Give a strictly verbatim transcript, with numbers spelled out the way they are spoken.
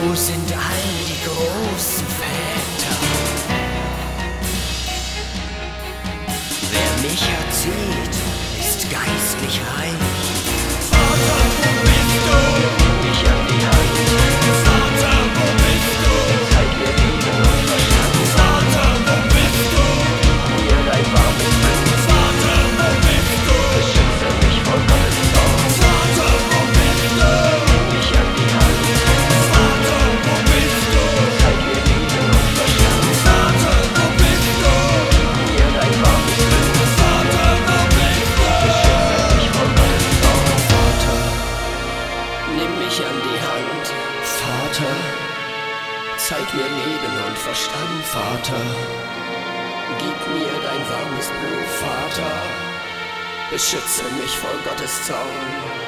Wo sind all die großen Väter? Wer mich erzieht, ist geistlich reich. Vater, wo bist du? Mich an die Hand. Vater, wo bist du? Zeig mir Liebe und Verstand. Vater, wo bist du? Gib mir dein warmes Blut. Vater, wo bist du? Beschütze mich vor Gottes Zorn. Vater, wo bist du? Mich an die Hand. Vater, wo bist du? Zeig mir Liebe und Verstand. Vater, wo bist du? Gib mir dein warmes Blut. Vater, wo bist du? Beschütze mich vor Gottes Zorn. Vater, nimm mich an die Hand. Vater, zeig mir Leben und Verstand. Vater, gib mir dein warmes Blut. Vater, beschütze mich vor Gottes Zorn.